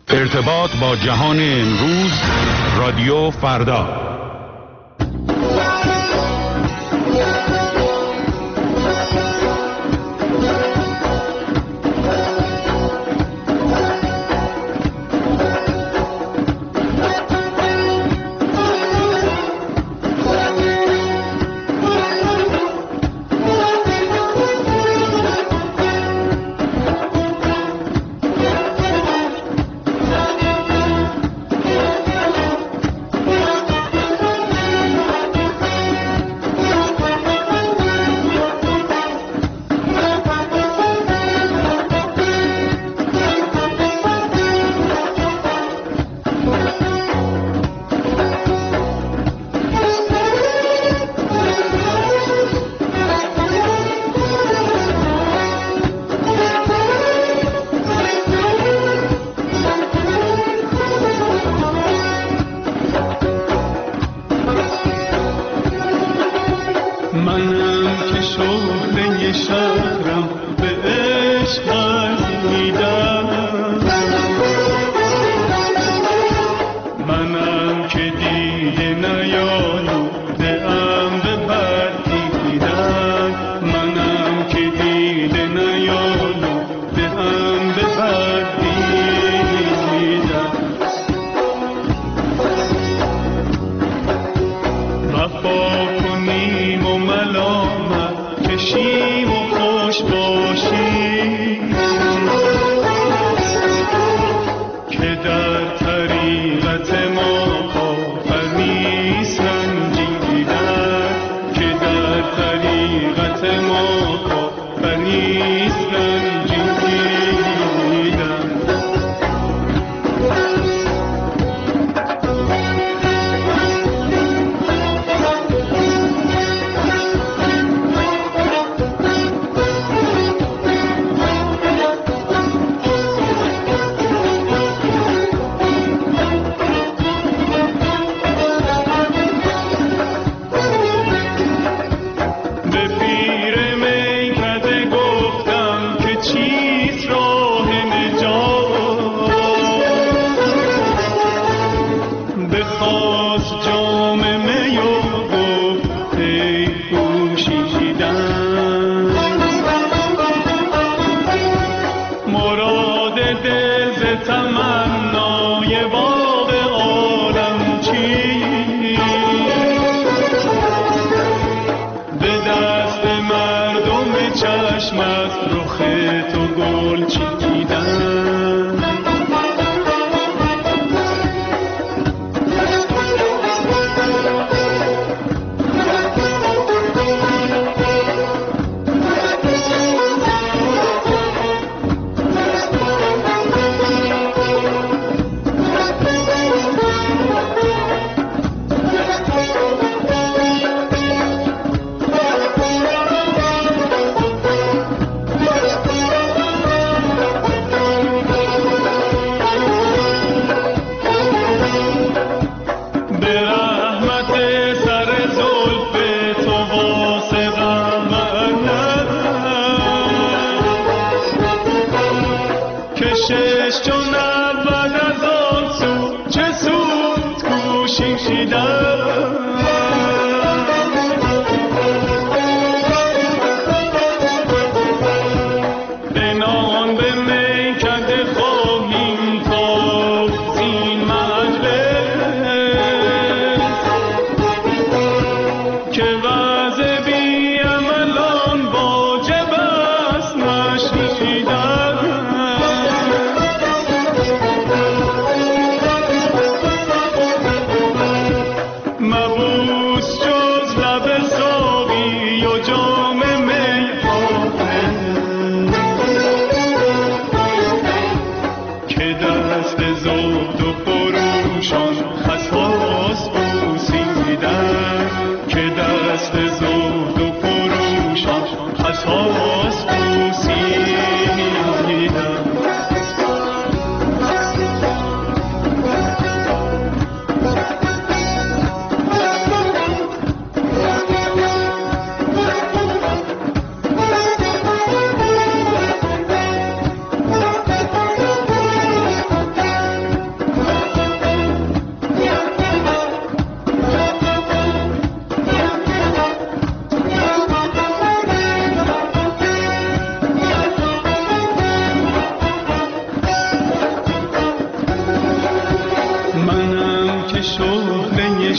ارتباط با جهان امروز، رادیو فردا.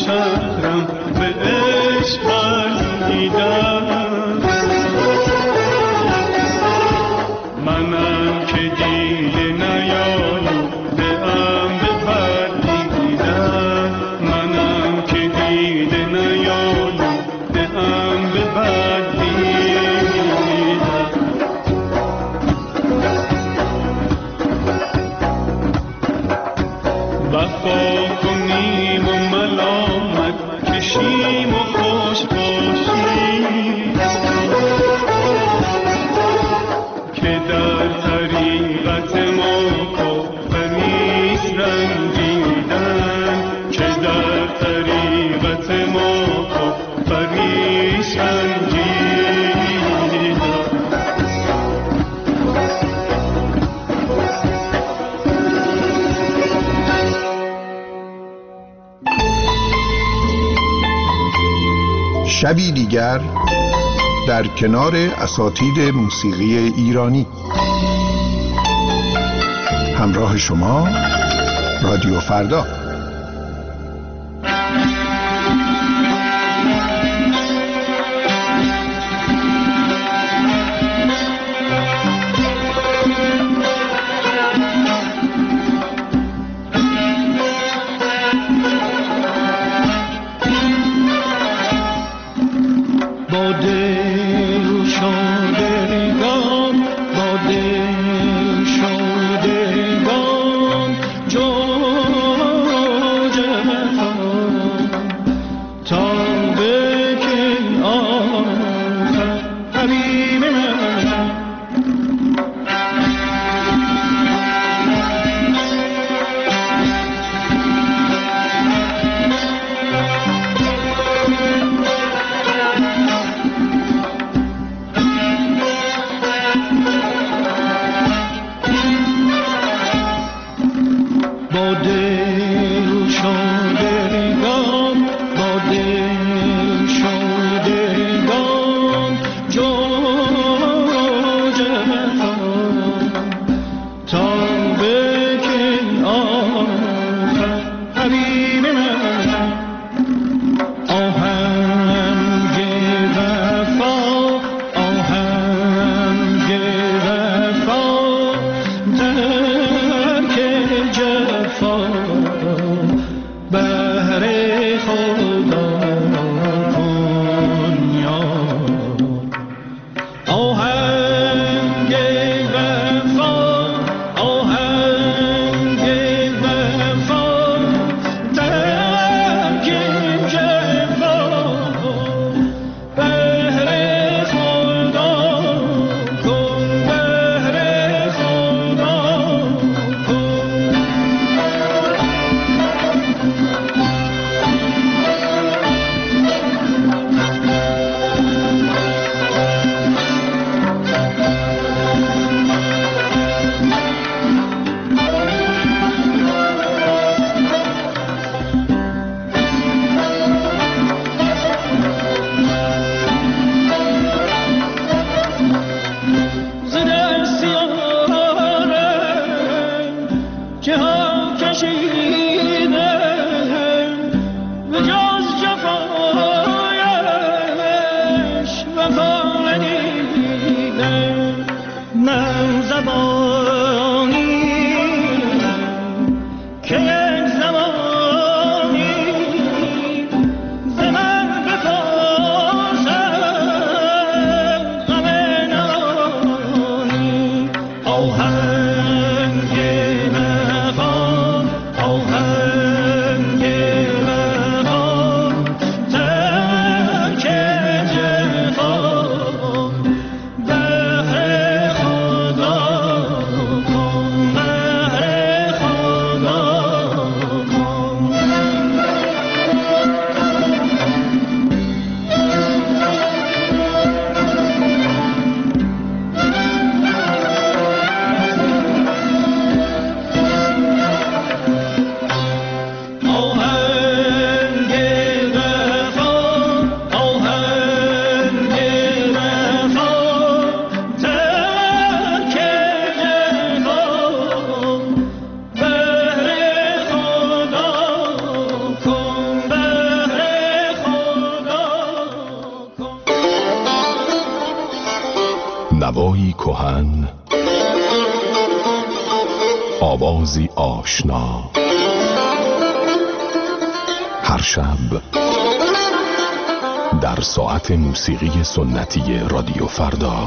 شهرم به عشق بردیدم، منم که دیده نیالوده ام ببردیدم، منم که دیده نیالوده ام ببردیدم. وفا کنیم و ملامت کشیم و خوش باشیم، که در طریقت ما کافر نیست رنجیدن، که در طریقت ما کافر نیست رنجیدن. شبی دیگر در کنار اساتید موسیقی ایرانی. همراه شما رادیو فردا. آهنگ وفا، آهنگ من آوازی آشنا، هر شب در ساعت موسیقی سنتی رادیو فردا.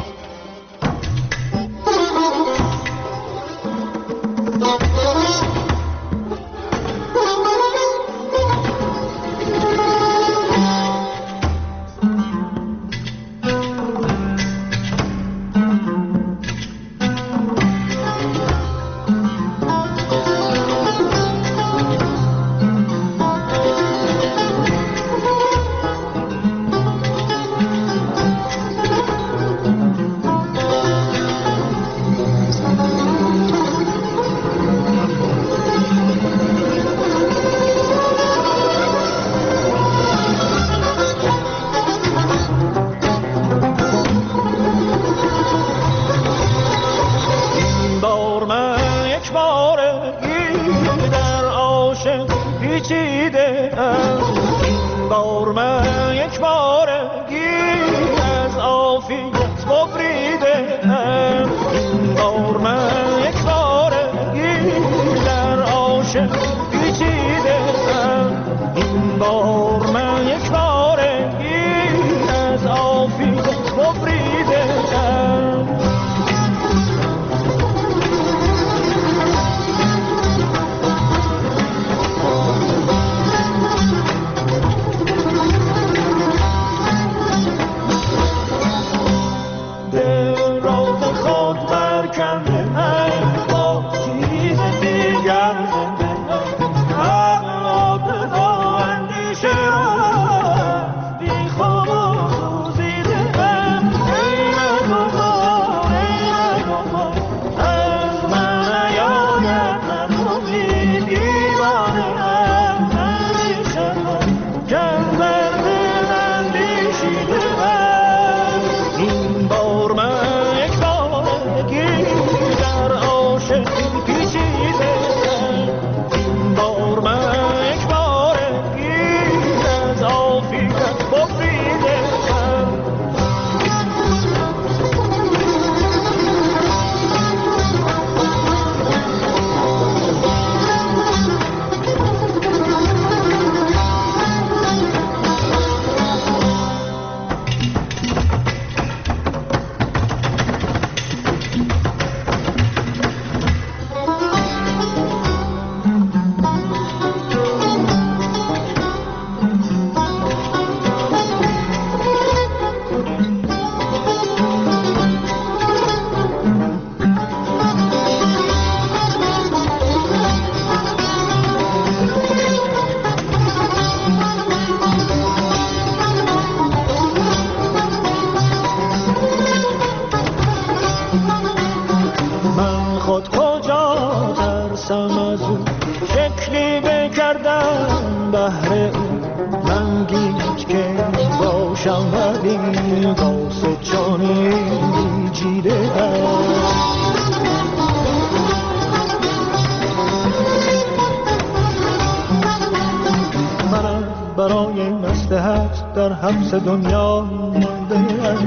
برای مصلحت در حبس دنیا مانده،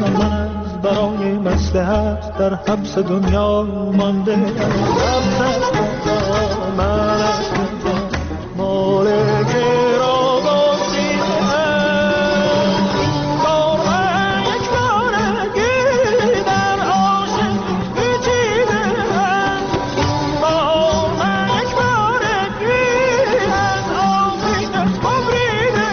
من از برای مصلحت در حبس دنیا مانده، من از مالک را بازیده، بار من یک بارگی در عاشق پیچیده، بار من یک بارگی از عاشقت ببریده.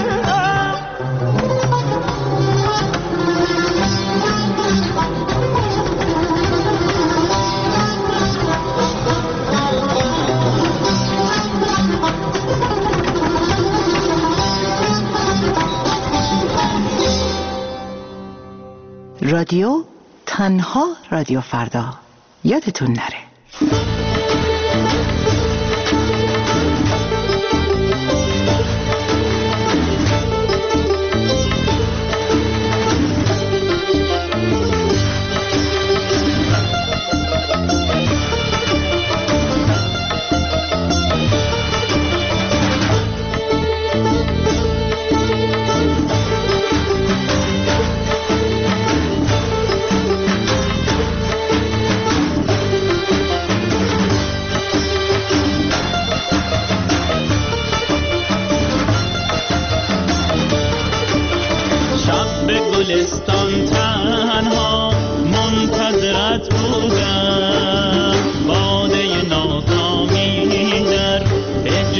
رادیو تنها رادیو فردا، یادتون نره.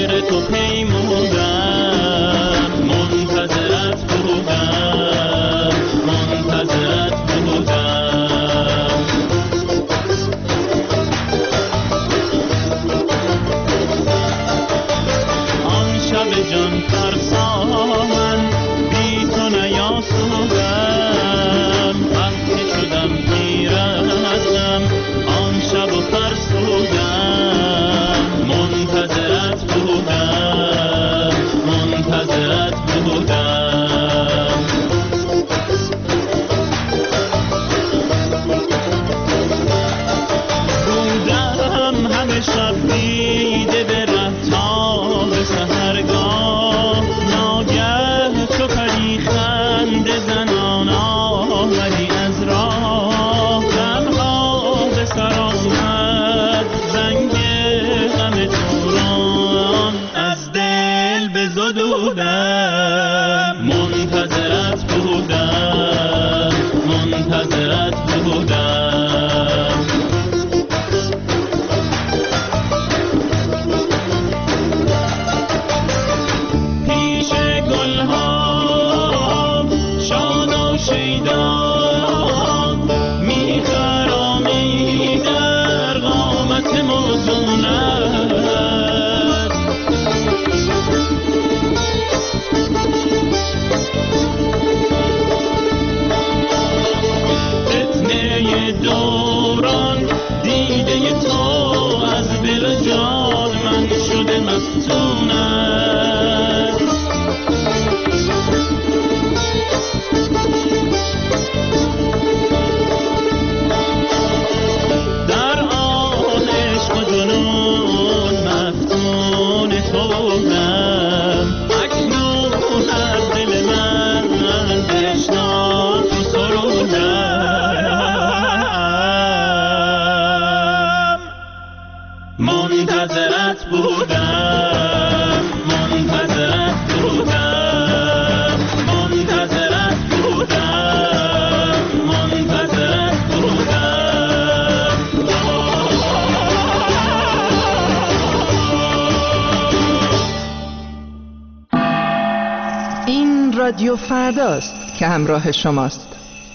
غیر تو پیمودم، منتظرت بودم، منتظرت بودم. آن شب جان فرسا من بی تو نیاسودم، وقتی شدم پیر از غم آن شب و فرسودم، منتظرت بودم، منتظرت بودم. بودم همه شب دیده به ره تا به سحرگاه، ناگه چو پری خنده زنان آمدی از راه، تنها به سر آمد زنگ غم توران، از دل بزدودم، منتظرت بودم، منتظرت بودم. پیش گلها شاد و شیدا میخرامی در قامت موزونت، فتنه دوران دیده تو از دل جان من شده مفتونت. در آن عشق و جنون مفتون توام، اکنون از دل من بشنو تو سرودم، منتظرت بودم، منتظرت بودم، منتظرت بودم، منتظرت بودم. این رادیو فرداست که همراه شماست.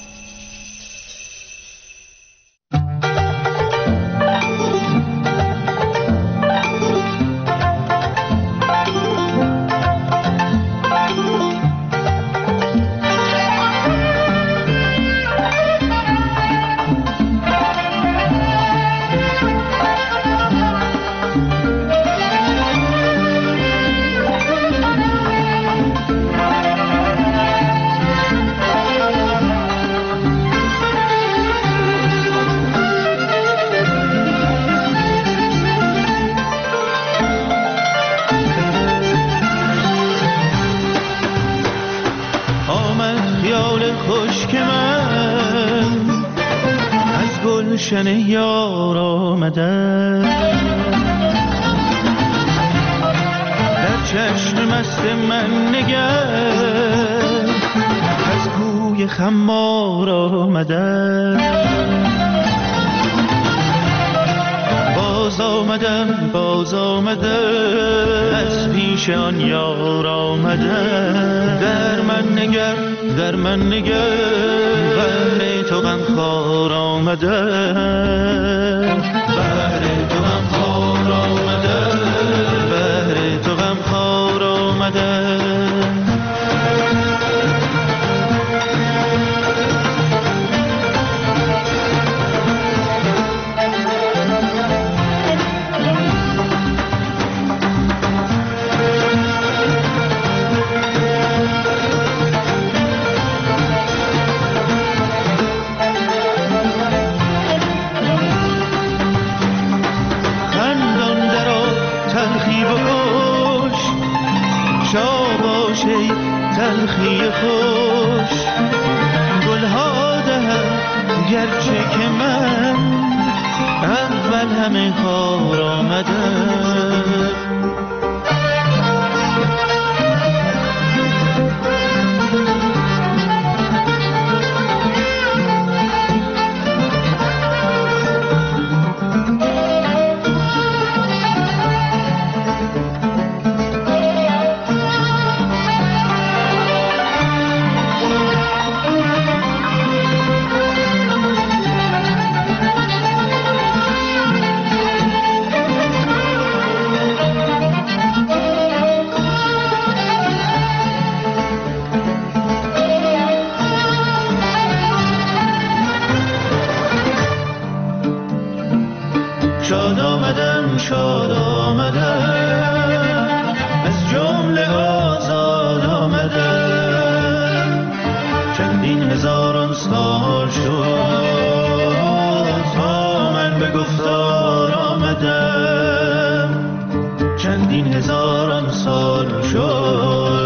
گلشن یار آمده، در چشم مست من نگر از کوی خمار آمده. باز آمدم باز آمده، از پیش آن یار آمده. در من نگر در من نگر، بهر تو غمخوار آمده، بهر تو غمخوار آمده، بهر تو غمخوار آمده. تلخی خوش گلها دهم، گرچه که من اول همه کار آمدم. شاد آمدم، از جمله آزاد آمدم. چندین هزاران سال شد تا من به گفتار آمدم، چندین هزاران سال شد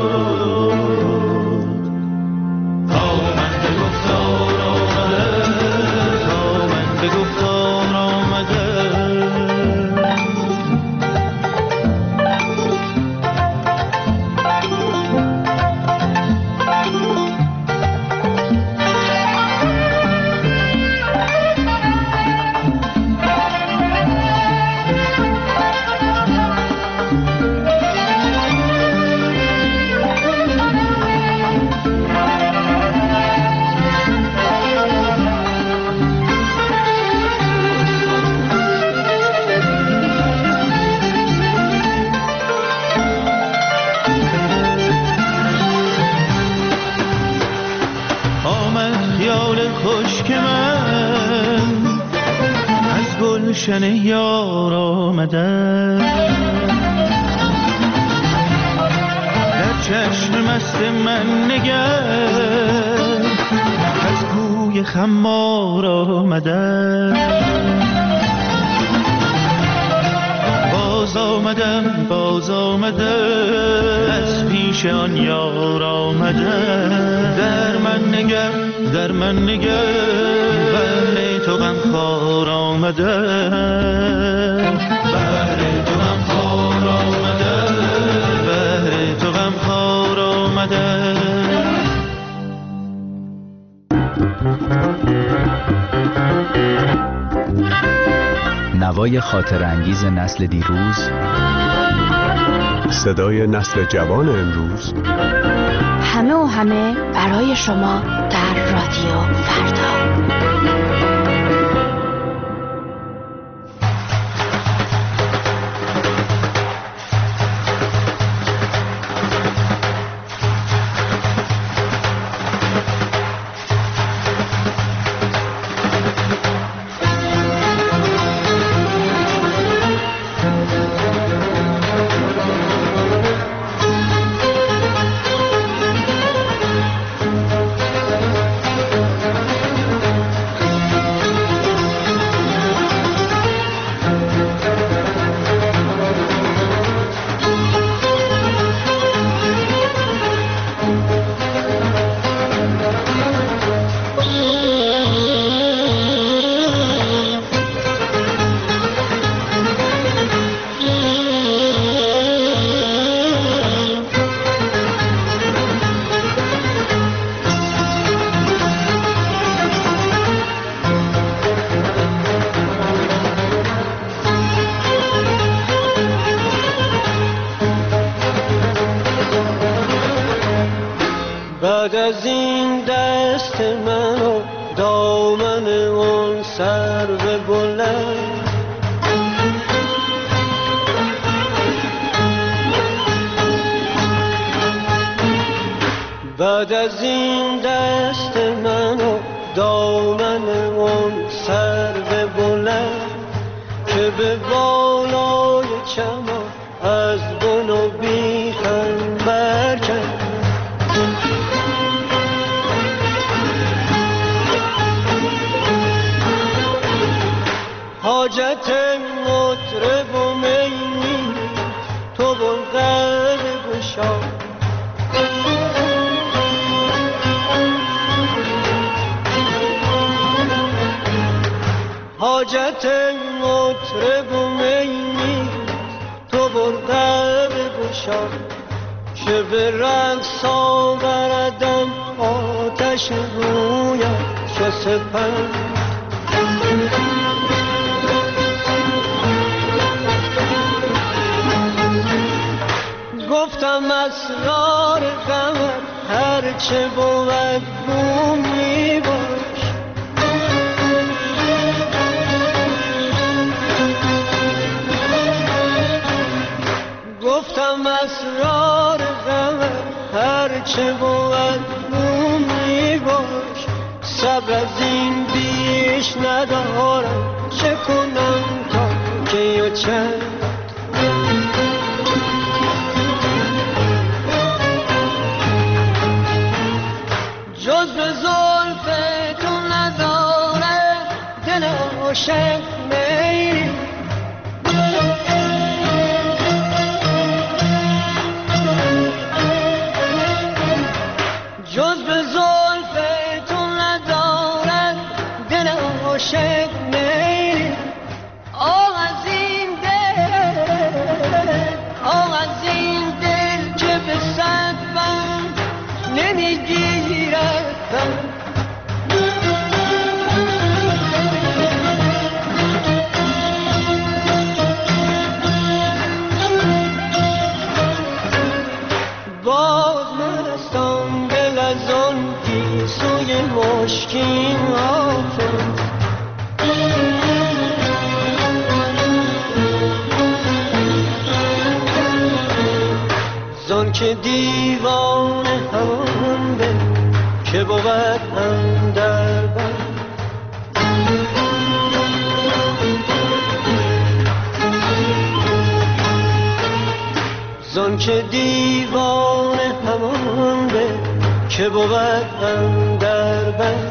تا من به گفتار آمدم، تا من به گفتار آمدم. گلشن یار آمدم، در چشم مست من نگر، از کوی خمار آمدم. باز آمدم، از پیش آن یار آمدم. در من نگر، بهر تو غمخوار آمدم، بهر تو غمخوار آمدم، بهر تو غمخوار آمدم. نوای خاطر انگیز نسل دیروز، صدای نسل جوان امروز، همه و همه برای شما در رادیو فردا. بعد از این دست من و دامن اون سرو بلند، بعد از این دست من و دامن اون سرو بلند، که به بالای چمان از بن و بیخم برکن. حاجت مطرب و می تو بلغر گشا، حاجت مطرب و می تو بلغر گشا، که به رقص آوردم آتش رویم چو سپند. گفتم اسرار غمت هرچه بود گم می باش، گفتم اسرار غمت هرچه بود گم می باش. صبر از این بیش ندارم، چه کنم تا کی و چند جز به زلف تو نداره دل عاشق میری جز به زلف تو نداره دل عاشق میری آه از این دل که به صد بند نمیگیرد باز مستم دل از آن گیسوی مشکین حافظ زان که دیوانه همان به که بود اندر بر زان که دیوانه همان به که بود اندر بر